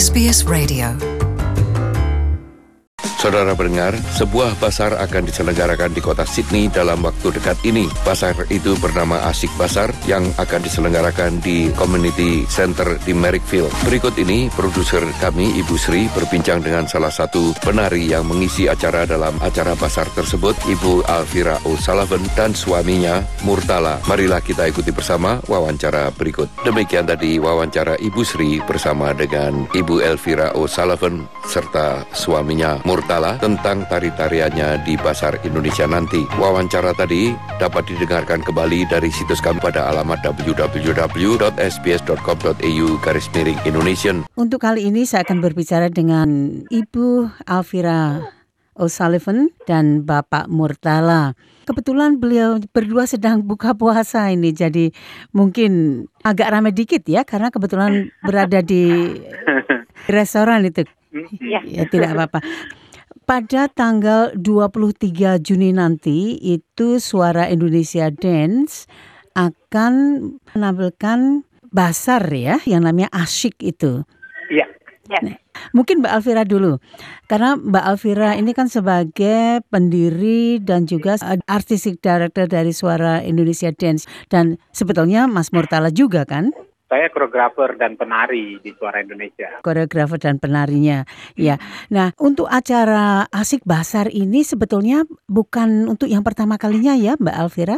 SBS Radio. Saudara pendengar, sebuah basar akan diselenggarakan di kota Sydney dalam waktu dekat ini. Basar itu bernama Asik Basar yang akan diselenggarakan di Community Center di Merrickville. Berikut ini produser kami, Ibu Sri, berbincang dengan salah satu penari yang mengisi acara dalam acara basar tersebut, Ibu Elvira O'Sullivan dan suaminya, Murtala. Marilah kita ikuti bersama wawancara berikut. Demikian tadi wawancara Ibu Sri bersama dengan Ibu Elvira O'Sullivan serta suaminya, Murtala, tentang tari-tariannya di Basar Indonesia nanti. Wawancara tadi dapat didengarkan kembali dari situs kami pada alamat www.sbs.com.au/Indonesian. Untuk kali ini saya akan berbicara dengan Ibu Elvira O'Sullivan dan Bapak Murtala. Kebetulan beliau berdua sedang buka puasa ini, jadi mungkin agak ramai dikit ya, karena kebetulan berada di restoran itu. Ya, tidak apa-apa. Pada tanggal 23 Juni nanti itu Suara Indonesia Dance akan menampilkan basar ya, yang namanya Asyik itu. Iya. Nah, mungkin Mbak Elvira dulu, karena Mbak Elvira ini kan sebagai pendiri dan juga artistic director dari Suara Indonesia Dance, dan sebetulnya Mas Murtala juga kan? Saya koreografer dan penari di Suara Indonesia. Koreografer dan penarinya, ya. Nah, untuk acara Asik Basar ini sebetulnya bukan untuk yang pertama kalinya ya, Mbak Elvira?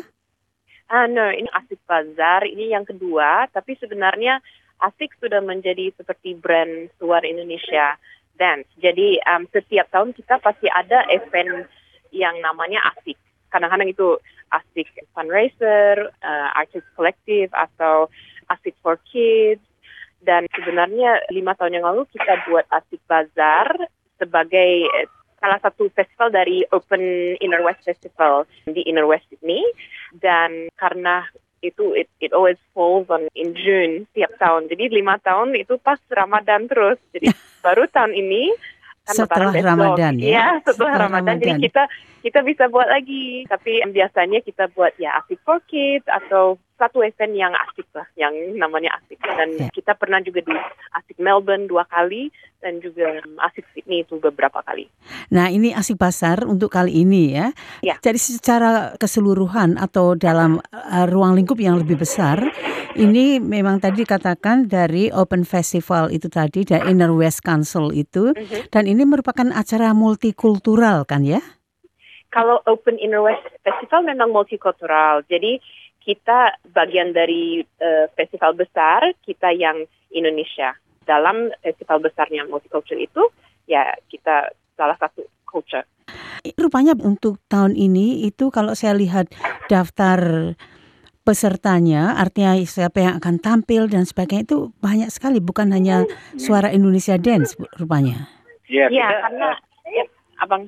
No, ini Asik Bazar, ini yang kedua. Tapi sebenarnya Asik sudah menjadi seperti brand Suara Indonesia Dance. Jadi setiap tahun kita pasti ada event yang namanya Asik. Kadang-kadang itu Asik Fundraiser, Artist Collective, atau Asik for Kids. Dan sebenarnya 5 tahun yang lalu kita buat Asik Bazar sebagai salah satu festival dari Open Inner West Festival di Inner West Sydney. Dan karena itu it always falls in June tiap tahun. Jadi 5 tahun itu pas Ramadan terus. Jadi baru tahun ini kan setelah Ramadan ya. Ya, setelah Ramadan. Jadi kita bisa buat lagi. Tapi biasanya kita buat ya Asik for Kids atau satu event yang asik lah, yang namanya Asik. Dan kita pernah juga di Asik Melbourne 2 kali dan juga Asik Sydney itu beberapa kali. Nah, ini Asik Basar untuk kali ini ya. Ya. Jadi secara keseluruhan atau dalam ruang lingkup yang lebih besar, ini memang tadi dikatakan dari Open Festival itu tadi, dari Inner West Council itu, dan ini merupakan acara multikultural kan ya? Kalau Open Inner West Festival memang multikultural, jadi kita bagian dari festival besar, kita yang Indonesia. Dalam festival besarnya multicultural itu, ya kita salah satu culture. Rupanya untuk tahun ini itu kalau saya lihat daftar pesertanya, artinya siapa yang akan tampil dan sebagainya itu banyak sekali, bukan hanya Suara Indonesia Dance rupanya. Iya, karena Abang.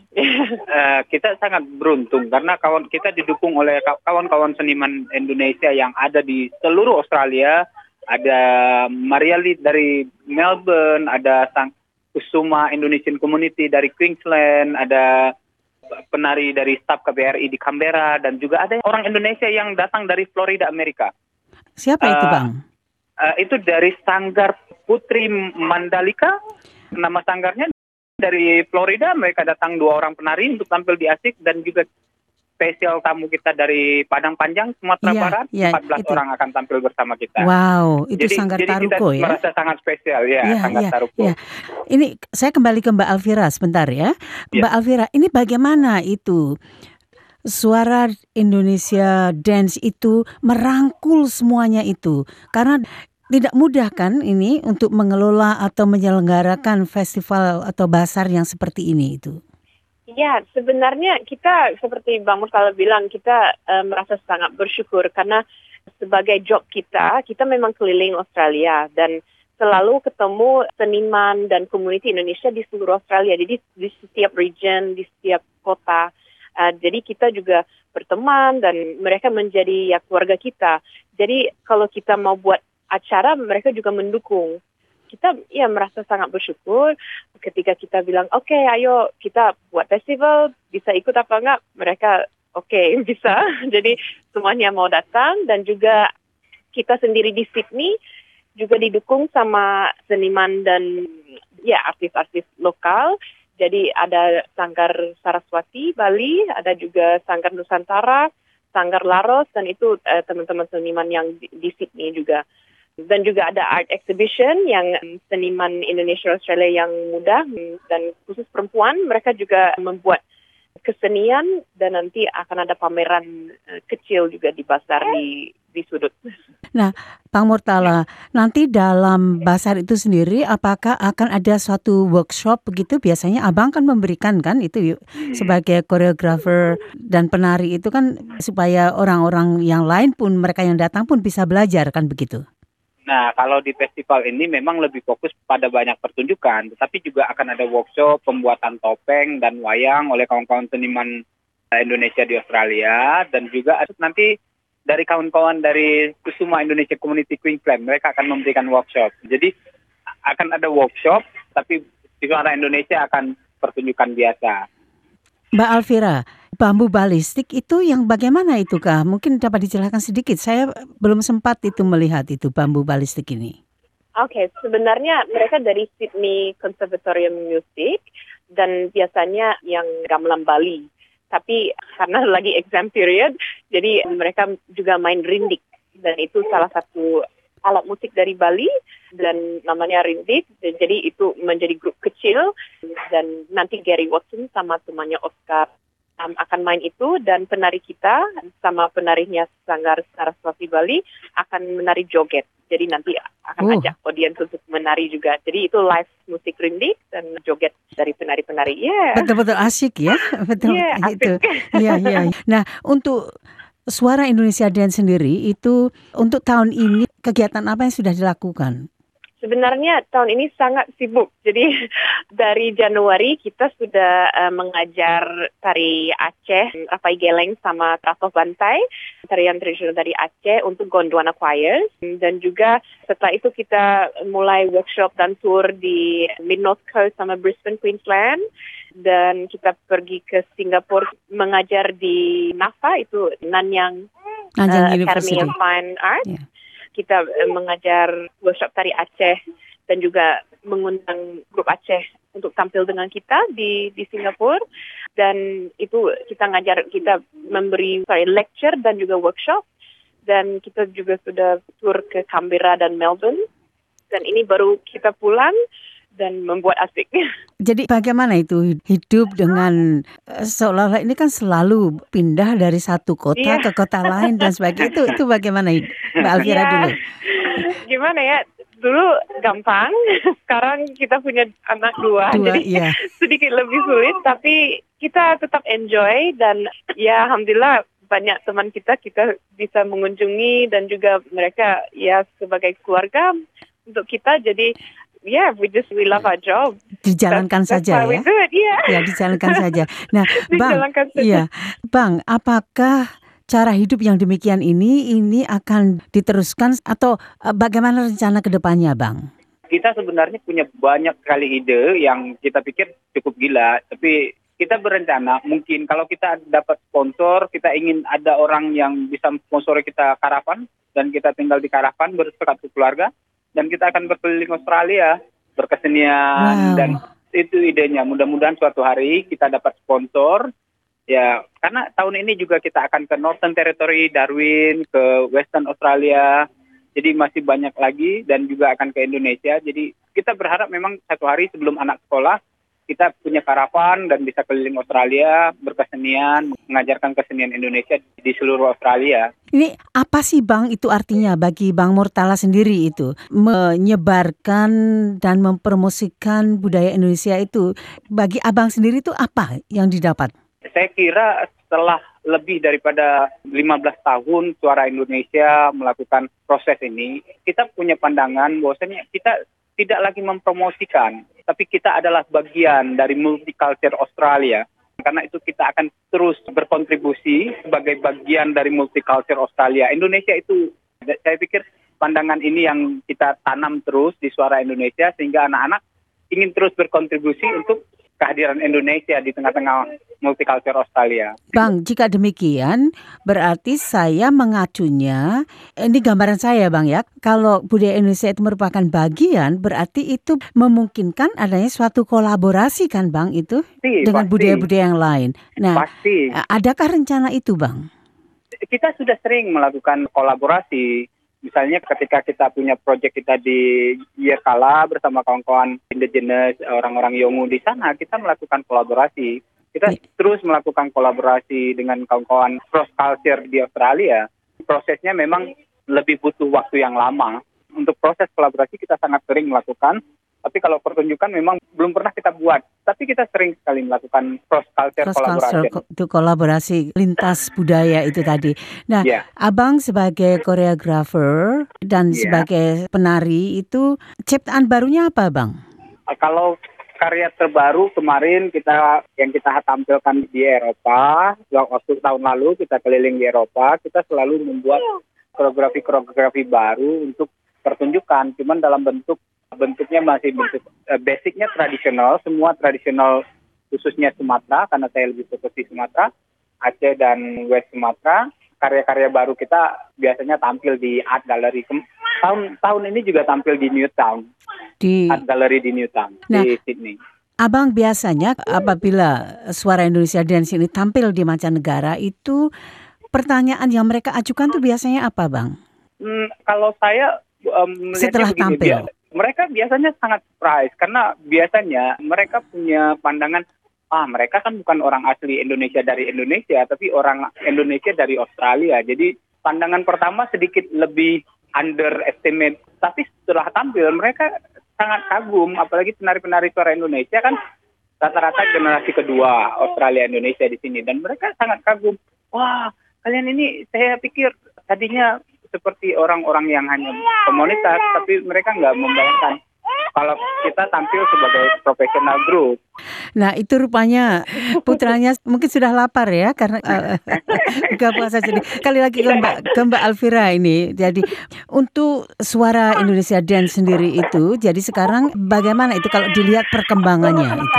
Kita sangat beruntung karena kita didukung oleh kawan-kawan seniman Indonesia yang ada di seluruh Australia. Ada Maria Lee dari Melbourne, ada Sang Kusuma Indonesian Community dari Queensland, ada penari dari staf KBRI di Canberra, dan juga ada orang Indonesia yang datang dari Florida, Amerika. Siapa itu, Bang? Itu dari Sanggar Putri Mandalika, nama sanggarnya. Dari Florida, mereka datang 2 orang penari untuk tampil di Asik, dan juga spesial tamu kita dari Padang Panjang, Sumatera Barat, 14 itu. Orang akan tampil bersama kita. Wow, itu Sanggar Taruko ya? Jadi kita merasa sangat spesial ya, Sanggar Taruko. Ya. Ini saya kembali ke Mbak Elvira sebentar ya. Mbak Elvira, ini bagaimana itu Suara Indonesia Dance itu merangkul semuanya itu? Karena tidak mudah kan ini untuk mengelola atau menyelenggarakan festival atau basar yang seperti ini itu? Ya, sebenarnya kita seperti Bang Murtala bilang, kita merasa sangat bersyukur karena sebagai job kita memang keliling Australia dan selalu ketemu seniman dan community Indonesia di seluruh Australia. Jadi di setiap region, di setiap kota. Jadi kita juga berteman dan mereka menjadi ya keluarga kita. Jadi kalau kita mau buat acara, mereka juga mendukung. Kita ya merasa sangat bersyukur ketika kita bilang, oke, ayo kita buat festival, bisa ikut apa enggak? Mereka oke, bisa. Jadi semuanya mau datang, dan juga kita sendiri di Sydney juga didukung sama seniman dan artis-artis lokal. Jadi ada Sanggar Saraswati Bali, ada juga Sanggar Nusantara, Sanggar Laros, dan itu teman-teman seniman yang di Sydney juga. Dan juga ada art exhibition yang seniman Indonesia Australia yang muda dan khusus perempuan, mereka juga membuat kesenian dan nanti akan ada pameran kecil juga di basar di sudut. Nah, Bang Murtala, nanti dalam basar itu sendiri apakah akan ada suatu workshop begitu? Biasanya Abang kan memberikan kan itu sebagai koreografer dan penari itu kan supaya orang-orang yang lain pun mereka yang datang pun bisa belajar kan begitu? Nah, kalau di festival ini memang lebih fokus pada banyak pertunjukan, tetapi juga akan ada workshop pembuatan topeng dan wayang oleh kawan-kawan seniman Indonesia di Australia, dan juga nanti dari kawan-kawan dari Kusuma Indonesia Community Queensland, mereka akan memberikan workshop. Jadi akan ada workshop, tapi di Suara Indonesia akan pertunjukan biasa. Mbak Alvira, bambu balistik itu yang bagaimana itu Kak? Mungkin dapat dijelaskan sedikit. Saya belum sempat itu melihat itu bambu balistik ini. Oke, sebenarnya mereka dari Sydney Conservatorium Music dan biasanya yang gamelan Bali. Tapi karena lagi exam period, jadi mereka juga main rindik. Dan itu salah satu alat musik dari Bali dan namanya rindik. Jadi itu menjadi grup kecil dan nanti Gary Watson sama temannya Oscar akan main itu, dan penari kita sama penarinya Sanggar Saraswati Bali akan menari joget. Jadi nanti akan ajak audiens untuk menari juga. Jadi itu live musik rindik dan joget dari penari-penari. Betul-betul asyik ya. Betul asik. Iya. Nah, untuk Suara Indonesia Dance sendiri itu untuk tahun ini kegiatan apa yang sudah dilakukan? Sebenarnya tahun ini sangat sibuk. Jadi dari Januari kita sudah mengajar tari Aceh, Rapai Geleng sama Tratoh Bantai, tarian tradisional dari Aceh untuk Gondwana Choirs. Dan juga setelah itu kita mulai workshop dan tour di Mid North Coast sama Brisbane, Queensland. Dan kita pergi ke Singapura mengajar di NAFA, itu Nanyang Academy of Fine Arts. Yeah. Kita mengajar workshop tari Aceh dan juga mengundang grup Aceh untuk tampil dengan kita di Singapura. Dan itu kita memberi lecture dan juga workshop. Dan kita juga sudah tour ke Canberra dan Melbourne. Dan ini baru kita pulang dan membuat asik. Jadi bagaimana itu hidup dengan seolah-olah ini kan selalu pindah dari satu kota ke kota lain dan sebagainya. Itu bagaimana Mbak Alvira dulu? Gimana ya? Dulu gampang, sekarang kita punya anak dua jadi sedikit lebih sulit, tapi kita tetap enjoy dan ya alhamdulillah banyak teman kita bisa mengunjungi dan juga mereka ya sebagai keluarga untuk kita. Jadi we love our job. Dijalankan saja ya. Ya, dijalankan saja. Nah, Bang, apakah cara hidup yang demikian ini akan diteruskan atau bagaimana rencana ke depannya, Bang? Kita sebenarnya punya banyak sekali ide yang kita pikir cukup gila, tapi kita berencana mungkin kalau kita dapat sponsor, kita ingin ada orang yang bisa sponsori kita karavan dan kita tinggal di karavan bersatu keluarga. Dan kita akan berkeliling Australia, berkesenian, dan itu idenya. Mudah-mudahan suatu hari kita dapat sponsor. Ya, karena tahun ini juga kita akan ke Northern Territory, Darwin, ke Western Australia. Jadi masih banyak lagi dan juga akan ke Indonesia. Jadi kita berharap memang satu hari sebelum anak sekolah, kita punya karavan dan bisa keliling Australia, berkesenian, mengajarkan kesenian Indonesia di seluruh Australia. Ini apa sih Bang itu artinya bagi Bang Murtala sendiri itu? Menyebarkan dan mempromosikan budaya Indonesia itu. Bagi Abang sendiri itu apa yang didapat? Saya kira setelah lebih daripada 15 tahun Suara Indonesia melakukan proses ini, kita punya pandangan bahwasanya kita tidak lagi mempromosikan, tapi kita adalah bagian dari multicultural Australia. Karena itu kita akan terus berkontribusi sebagai bagian dari multicultural Australia. Indonesia itu, saya pikir pandangan ini yang kita tanam terus di Suara Indonesia, sehingga anak-anak ingin terus berkontribusi untuk kehadiran Indonesia di tengah-tengah multicultural Australia. Bang, jika demikian berarti saya mengacunya, ini gambaran saya Bang ya, kalau budaya Indonesia itu merupakan bagian, berarti itu memungkinkan adanya suatu kolaborasi kan Bang itu dengan budaya-budaya yang lain. Nah, adakah rencana itu Bang? Kita sudah sering melakukan kolaborasi. Misalnya ketika kita punya proyek kita di Yirkala bersama kawan-kawan indigenous, orang-orang Yolngu di sana, kita melakukan kolaborasi. Kita terus melakukan kolaborasi dengan kawan-kawan cross culture di Australia. Prosesnya memang lebih butuh waktu yang lama. Untuk proses kolaborasi kita sangat sering melakukan. Tapi kalau pertunjukan memang belum pernah kita buat. Tapi kita sering sekali melakukan cross-culture kolaborasi lintas budaya itu tadi. Nah, Abang sebagai koreografer dan sebagai penari itu ciptaan barunya apa Bang? Kalau karya terbaru kemarin yang kita tampilkan di Eropa, waktu tahun lalu kita keliling di Eropa, kita selalu membuat koreografi baru untuk pertunjukan. Cuman dalam bentuknya masih basicnya tradisional, semua tradisional khususnya Sumatera, karena saya lebih fokus di Sumatera, Aceh dan West Sumatera. Karya-karya baru kita biasanya tampil di Art Gallery. Tahun ini juga tampil di Newtown, di Art Gallery di Newtown, di Sydney. Abang biasanya apabila Suara Indonesia Dance ini tampil di mancanegara itu pertanyaan yang mereka ajukan tuh biasanya apa Bang? Kalau saya setelah tampil, mereka biasanya sangat surprise karena biasanya mereka punya pandangan, mereka kan bukan orang asli Indonesia dari Indonesia, tapi orang Indonesia dari Australia. Jadi pandangan pertama sedikit lebih underestimate, tapi setelah tampil mereka sangat kagum, apalagi penari-penari suara Indonesia kan rata-rata generasi kedua Australia Indonesia di sini, dan mereka sangat kagum. Wah, kalian ini saya pikir tadinya seperti orang-orang yang hanya komunitas, tapi mereka nggak membayangkan kalau kita tampil sebagai profesional group. Nah, itu rupanya putranya mungkin sudah lapar ya karena buka puasa. Jadi kali lagi ke Mbak Alfira ini. Jadi untuk Suara Indonesia Dance sendiri itu, jadi sekarang bagaimana itu kalau dilihat perkembangannya itu?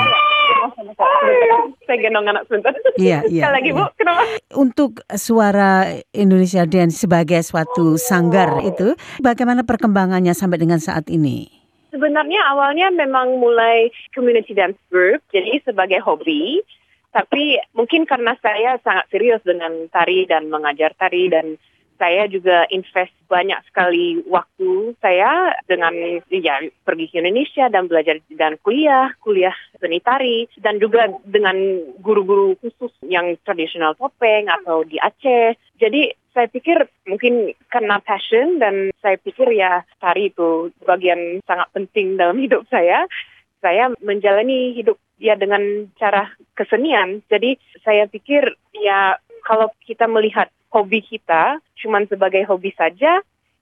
Saya gendong anak sebentar. Iya. Sekali lagi Bu, kenapa? Untuk Suara Indonesia Dance sebagai suatu sanggar itu, bagaimana perkembangannya sampai dengan saat ini? Sebenarnya awalnya memang mulai community dance group, jadi sebagai hobi. Tapi mungkin karena saya sangat serius dengan tari dan mengajar tari, dan saya juga invest banyak sekali waktu saya dengan pergi ke Indonesia dan belajar dan kuliah seni tari, dan juga dengan guru-guru khusus yang tradisional topeng atau di Aceh. Jadi saya pikir mungkin karena passion, dan saya pikir tari itu bagian sangat penting dalam hidup saya. Saya menjalani hidup dengan cara kesenian. Jadi saya pikir kalau kita melihat hobi kita cuma sebagai hobi saja,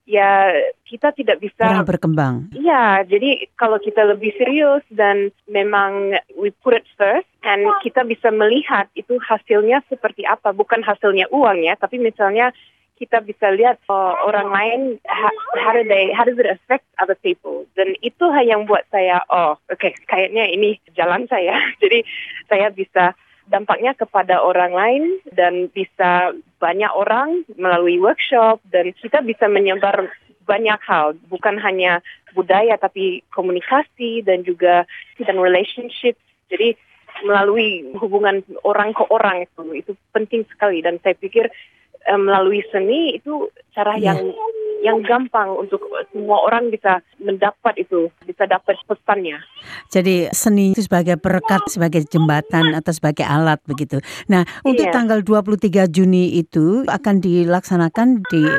kita tidak bisa berkembang. Iya, jadi kalau kita lebih serius dan memang we put it first, and kita bisa melihat itu hasilnya seperti apa, bukan hasilnya uang ya, tapi misalnya kita bisa lihat orang lain how does it affect other people, dan itu yang buat saya kayaknya ini jalan saya. Jadi saya bisa dampaknya kepada orang lain dan bisa banyak orang melalui workshop, dan kita bisa menyebar banyak hal, bukan hanya budaya tapi komunikasi dan juga relationship. Jadi melalui hubungan orang ke orang itu penting sekali, dan saya pikir melalui seni itu cara yang gampang untuk semua orang bisa mendapat itu, bisa dapat pesannya. Jadi seni itu sebagai perekat, sebagai jembatan atau sebagai alat begitu. Nah, untuk tanggal 23 Juni itu akan dilaksanakan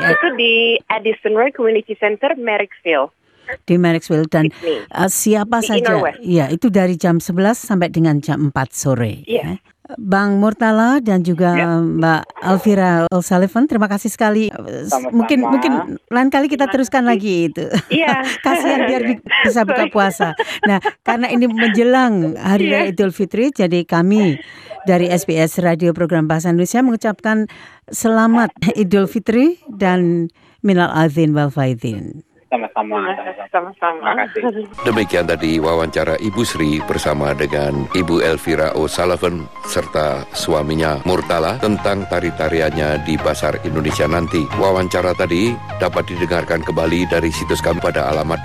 di Addison Road Community Center, Marricksville. Di Marricksville, dan siapa saja? Iya, itu dari jam 11 sampai dengan jam 4 sore. Iya. Bang Murtala dan juga Mbak Alfira O'Sullivan, terima kasih sekali. Sama-sama. Mungkin lain kali kita teruskan lagi itu. Iya. Kasihan biar bisa buka puasa. Nah, karena ini menjelang Hari Raya Idul Fitri, jadi kami dari SBS Radio Program Bahasa Indonesia mengucapkan selamat Idul Fitri dan minal aidin wal faidin. Sama-sama. Sama-sama. Terima kasih. Demikian tadi wawancara Ibu Sri bersama dengan Ibu Elvira O'Sullivan serta suaminya Murtala tentang tari-tariannya di Pasar Indonesia nanti. Wawancara tadi dapat didengarkan kembali dari situs kami pada alamat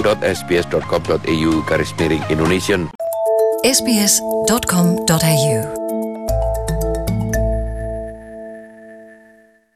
www.sbs.com.au/Indonesian. sbs.com.au